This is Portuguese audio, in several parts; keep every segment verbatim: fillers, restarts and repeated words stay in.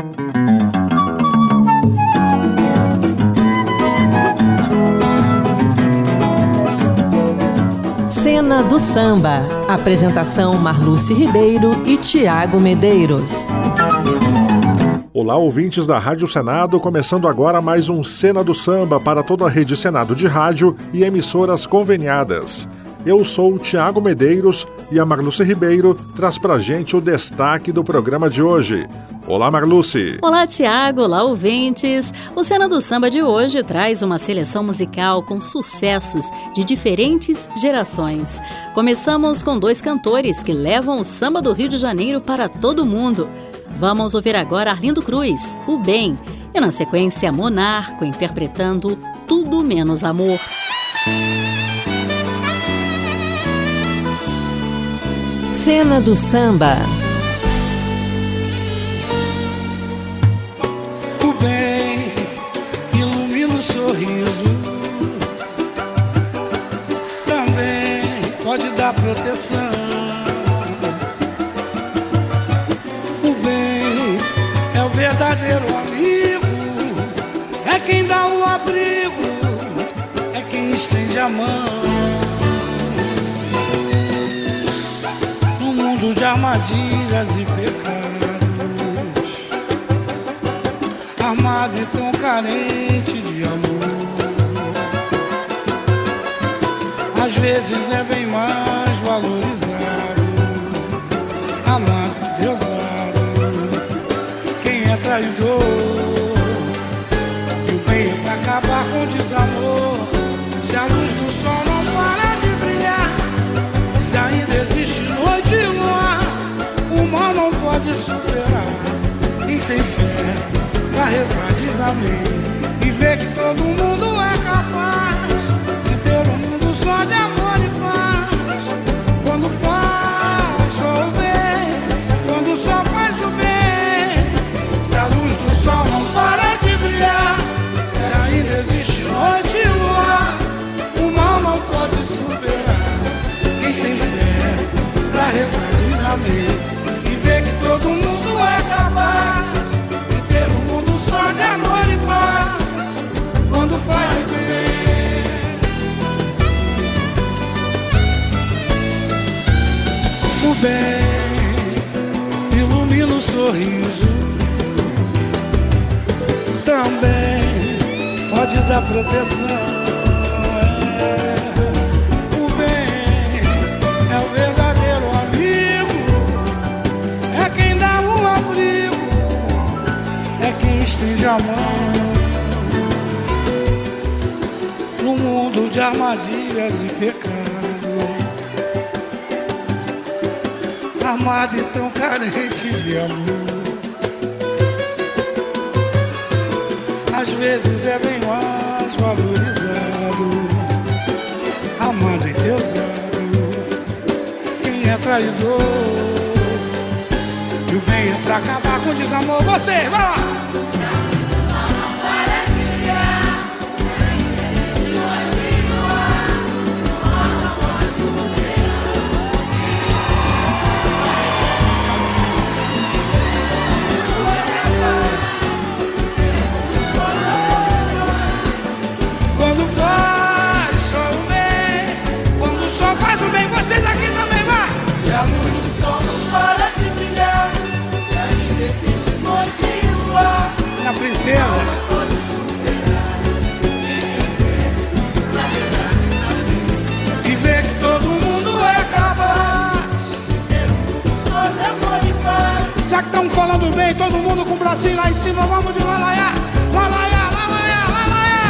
Cena do Samba. Apresentação Marluce Ribeiro e Tiago Medeiros. Olá, ouvintes da Rádio Senado, começando agora mais um Cena do Samba para toda a rede Senado de rádio e emissoras conveniadas. Eu sou o Tiago Medeiros e a Marluce Ribeiro traz pra gente o destaque do programa de hoje. Olá, Marluce. Olá, Tiago. Olá, ouvintes. O Cena do Samba de hoje traz uma seleção musical com sucessos de diferentes gerações. Começamos com dois cantores que levam o samba do Rio de Janeiro para todo mundo. Vamos ouvir agora Arlindo Cruz, O Bem, e na sequência Monarco interpretando Tudo Menos Amor. Cena do Samba. O bem ilumina o sorriso, também pode dar proteção. O bem é o verdadeiro amigo, é quem dá o abrigo, é quem estende a mão. No mundo de armadilhas e pecados, amado e tão carente de amor, às vezes é bem mais valorizado, amado e deusado. Quem é traidor, e o bem é pra acabar com o desamor. Se a luz do sol não para de brilhar, se ainda existe noite e luar, o mal não pode superar. Quem tem fé pra rezar diz amém, e vê que todo mundo é capaz de ter um mundo só de amor e paz. Quando faz só o bem, quando só faz o bem, se a luz do sol não para de brilhar, se ainda existe noite e luar, o mal não pode superar. Quem tem fé pra rezar diz amém, e vê que todo mundo é capaz de ter um mundo só de amor e paz. Quando faz o bem, o bem ilumina o sorriso, também pode dar proteção. É. O bem é o verdadeiro amigo, é quem dá um abrigo, é quem estende a mão. No mundo de armadilhas e pecados, amado e tão carente de amor, às vezes é bem mais valorizado, amado e deusado. Quem é traidor, e o bem é pra acabar com o desamor. Você, vai lá! E vê que todo mundo é capaz. Já que estamos falando bem, todo mundo com o bracinho lá em cima, vamos de lalaiá, lalaiá, lalaiá, lalaiá.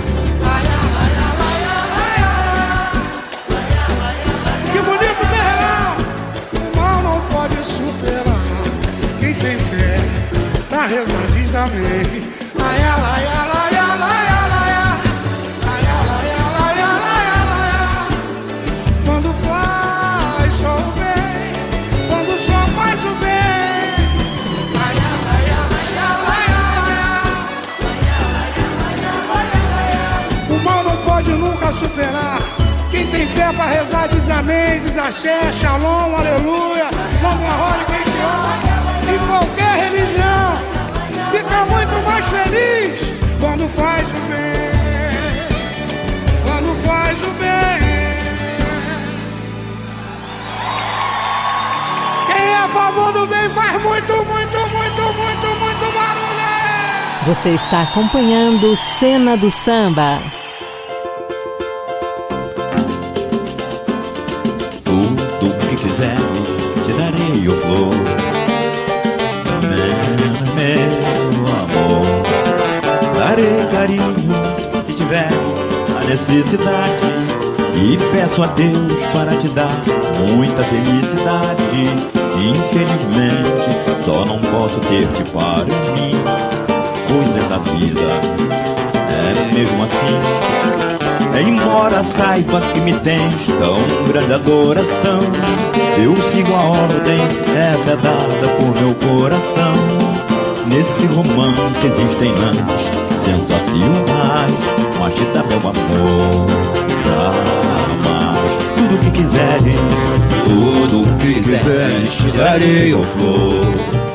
Que bonito terreirão. O mal não pode superar. Quem tem fé pra rezar diz amém. Laia, laia, laia, laia, laia. Laia, laia, laia, laia, laia. Quando faz só o bem, quando só faz o bem. Laia, laia, laia, laia, laia. O mal não pode nunca superar. Quem tem fé pra rezar diz amém, diz axé, shalom, aleluia. Vamos a roda, quem te ama, em qualquer religião. Você está acompanhando Cena do Samba. Tudo que quiser te darei, ô flor, meu amor. Darei carinho se tiver a necessidade, e peço a Deus para te dar muita felicidade. Infelizmente só não posso ter-te para mim, coisa da vida, é mesmo assim. Embora saibas que me tens tão grande adoração, eu sigo a ordem, essa é dada por meu coração. Nesse romance existem lances sensacionais, mas te dá meu amor, jamais. Tudo que quiseres, tudo que quiseres te darei, ô flor,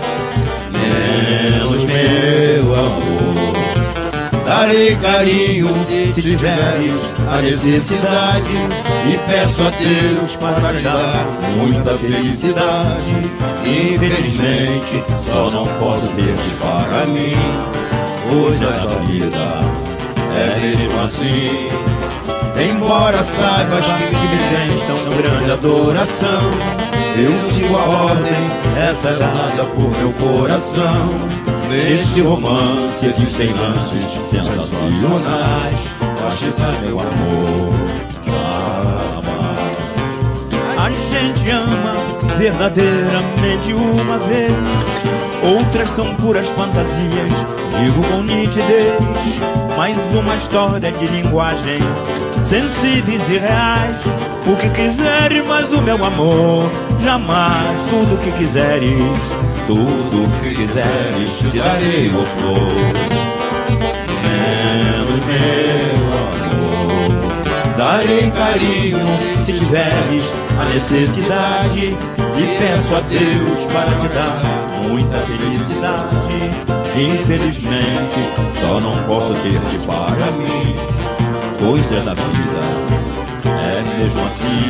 menos meu amor. Darei carinho se tiveres a necessidade, e peço a Deus para te dar muita felicidade. Infelizmente só não posso ter-te para mim, coisas da vida, é mesmo assim. Embora saibas que me tens tão grande adoração, eu sigo a ordem, essa é dada por meu coração. Neste romance existem lances sensacionais, pra te dar meu amor, jamais. A gente ama verdadeiramente uma vez, outras são puras fantasias, digo com nitidez. Mais uma história de linguagem, sensíveis e reais. O que quiseres, mas o meu amor, jamais. Tudo o que quiseres, tudo o que quiseres te darei, ô flor, menos meu amor. Darei carinho se tiveres a necessidade, e peço a Deus para te dar muita felicidade. Infelizmente só não posso ter-te para mim, coisa da vida, é mesmo assim.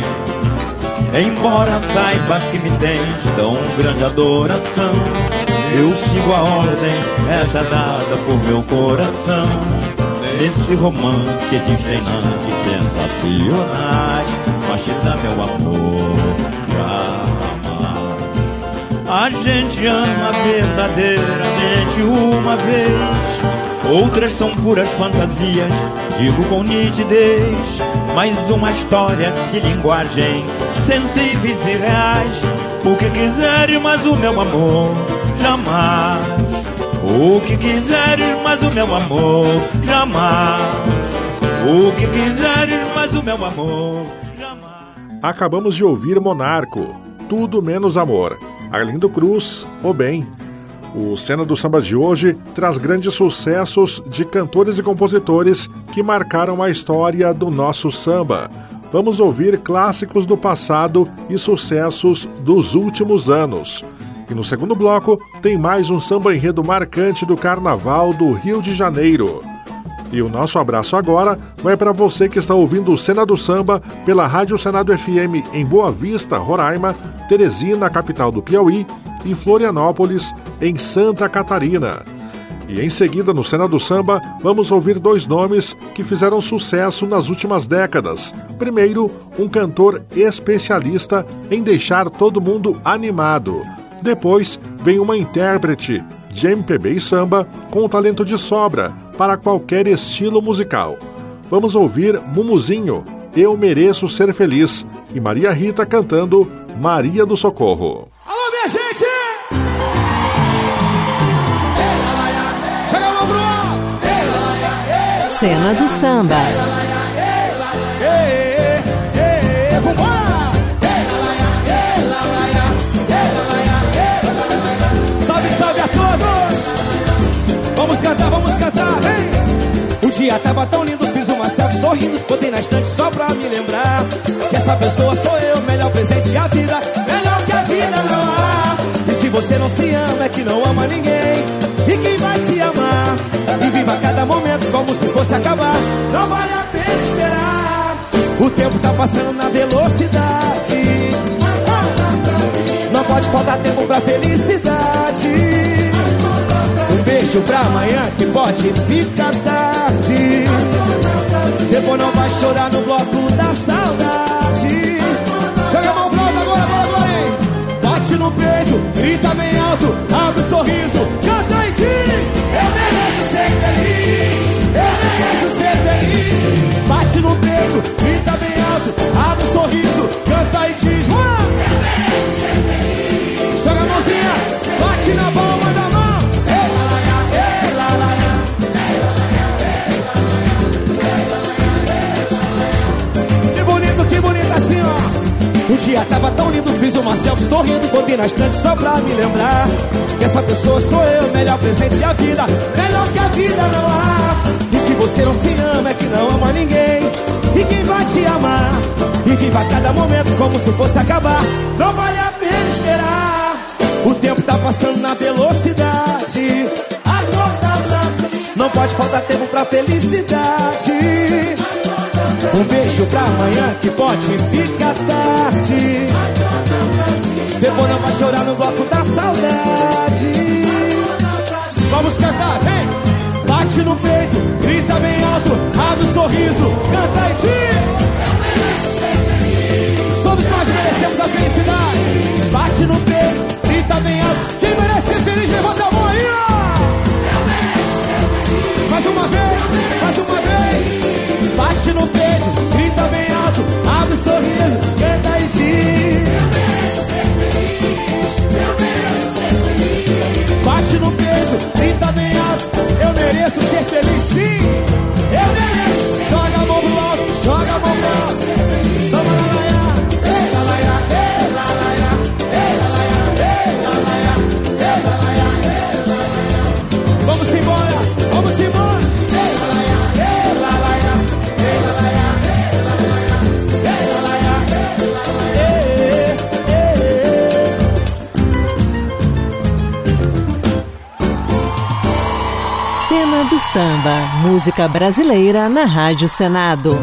Embora saiba que me tens tão grande adoração, eu sigo a ordem, essa dada por meu coração. Nesse romance existem lances sensacionais, mas te dá meu amor, jamais. A gente ama verdadeiramente uma vez, outras são puras fantasias, digo com nitidez. Mais uma história de linguagem, sensíveis e reais. O que quiseres, mas o meu amor, jamais. O que quiseres, mas o meu amor, jamais. O que quiseres, mas o meu amor, jamais. Acabamos de ouvir Monarco, Tudo Menos Amor. Arlindo Cruz, O Bem. O Cena do Samba de hoje traz grandes sucessos de cantores e compositores que marcaram a história do nosso samba. Vamos ouvir clássicos do passado e sucessos dos últimos anos. E no segundo bloco tem mais um samba enredo marcante do Carnaval do Rio de Janeiro. E o nosso abraço agora vai para você que está ouvindo o Cena do Samba pela Rádio Senado F M em Boa Vista, Roraima, Teresina, capital do Piauí, e Florianópolis, em Santa Catarina. E em seguida, no Cena do Samba, vamos ouvir dois nomes que fizeram sucesso nas últimas décadas. Primeiro, um cantor especialista em deixar todo mundo animado. Depois, vem uma intérprete de M P B e samba com talento de sobra para qualquer estilo musical. Vamos ouvir Mumuzinho, Eu Mereço Ser Feliz, e Maria Rita cantando Maria do Socorro. Alô, minha gente! Chega a mão pro alto! Cena do Samba. Ei, ei, ei, vambora! Salve, salve a todos! Vamos cantar, vamos cantar, vem! O dia tava tão lindo, fiz uma selfie sorrindo, botei na estante só pra me lembrar que essa pessoa sou eu, melhor presente a vida, melhor que a vida não há. E se você não se ama, é que não ama ninguém, e quem vai te amar? E viva cada momento como se fosse acabar, não vale a pena esperar. O tempo tá passando na velocidade, não pode faltar tempo pra felicidade. Um beijo beijo pra amanhã que pode ficar tarde. Depois não vai chorar no bloco da saudade. Joga a mão pro alto agora, agora, agora, hein? Bate no peito, grita bem alto, abre um sorriso, canta e diz: eu mereço ser feliz, eu mereço ser feliz. Bate no peito, grita bem alto, abre um sorriso, canta e diz: uau! Eu mereço ser feliz. Joga a mãozinha, bate na palma da mão. Ei, la, la, la, ei, la, la, la. Que bonito, que bonito assim, ó. Um dia tava tão lindo, fiz uma selfie sorrindo, botei na estante só pra me lembrar que essa pessoa sou eu, melhor presente da vida, melhor que a vida não há. E se você não se ama é que não ama ninguém, e quem vai te amar? E viva cada momento como se fosse acabar, não vale a pena esperar. O tempo tá passando na velocidade, a cor tá branca, não pode faltar tempo pra felicidade. Um beijo pra amanhã que pode ficar tarde. Depois não vai chorar no bloco da saudade. Vamos cantar, vem! Bate no peito, grita bem alto, abre um sorriso, canta e diz: eu mereço ser feliz. Todos nós merecemos a felicidade. Bate no peito, grita bem alto. Quem merece ser feliz, levanta a mão aí, ó! Eu mereço ser feliz. Mais uma vez, mais uma vez. Bate no peito, grita bem alto, abre um sorriso, canta e diz: eu mereço ser feliz, eu mereço ser feliz. Bate no peito, grita bem alto, eu mereço ser feliz sim, eu mereço. Joga a mão pro alto, joga a mão pro alto. Toma lá, lá, lá, ei, lá, lá, ei, lá, lá, ei, lá, lá, ei, lá, lá, ei, lá, lá, ei, lá, lá. Vamos embora, vamos embora. Cena do Samba, música brasileira na Rádio Senado.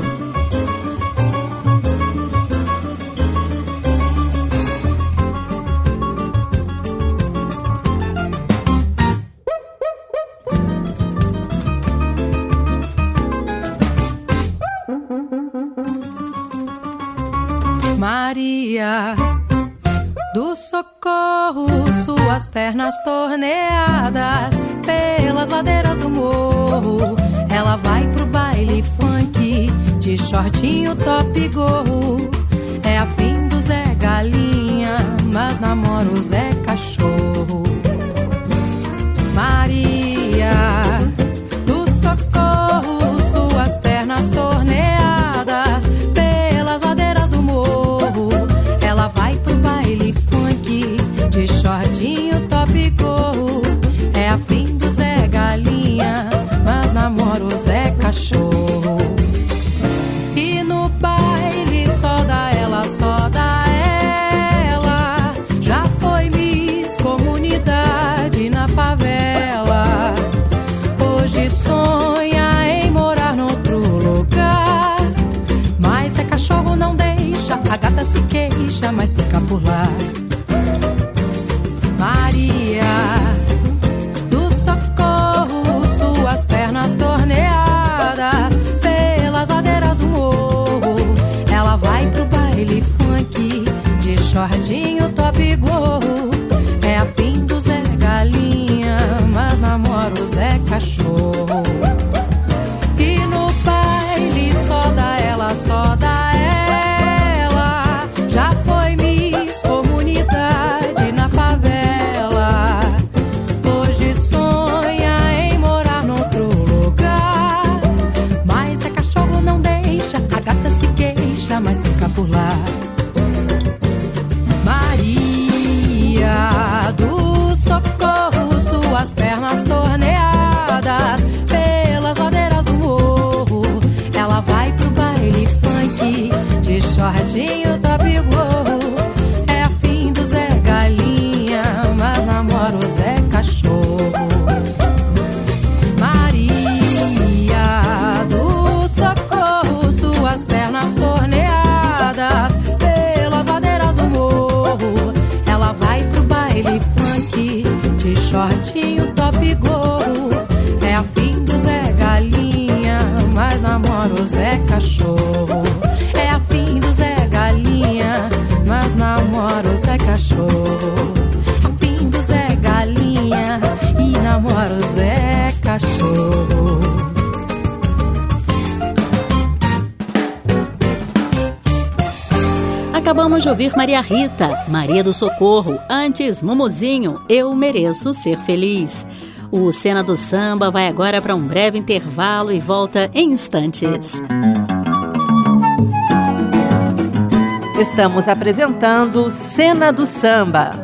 Maria do Socorro, suas pernas torneadas pelas ladeiras do morro. Ela vai pro baile funk de shortinho, top e gorro. É afim do Zé Galinha, mas namora o Zé Cachorro. Maria do Socorro, suas pernas torneadas pelas ladeiras do morro. Ela vai pro baile funk de shortinho, top e gorro. É afim do Zé Galinha, mas namora o Zé Cachorro. E no baile só dá ela, só dá ela. Já foi Miss Comunidade na favela. Hoje sonha em morar noutro lugar, mas Zé Cachorro não deixa. A gata se queixa, mas fica por lá. Maria do Socorro, suas pernas torneadas pelas ladeiras do morro. Ela vai pro baile funk de shortinho, top e gorro. É afim do Zé Galinha, mas namora o Zé Cachorro. E no baile só dá ela, só dá ela. Já foi Miss Comunidade na favela. Hoje sonha em morar noutro lugar, mas Zé Cachorro não deixa. A gata se queixa, mas fica por lá. Maria do Socorro, suas pernas torneadas pelas ladeiras do morro. Ela vai pro baile funk de shortinho, top e gorro. É afim do Zé Galinha, mas namora o Zé Cachorro. Maria do Socorro, suas pernas torneadas pelas ladeiras do morro. Ela vai pro baile funk de shortinho, top e gorro. namoro o Zé Cachorro. É afim do Zé Galinha, mas namoro o Zé Cachorro. Afim do Zé Galinha e namoro o Zé Cachorro. Acabamos de ouvir Maria Rita, Maria do Socorro, antes Mumuzinho, Eu Mereço Ser Feliz. O Cena do Samba vai agora para um breve intervalo e volta em instantes. Estamos apresentando Cena do Samba.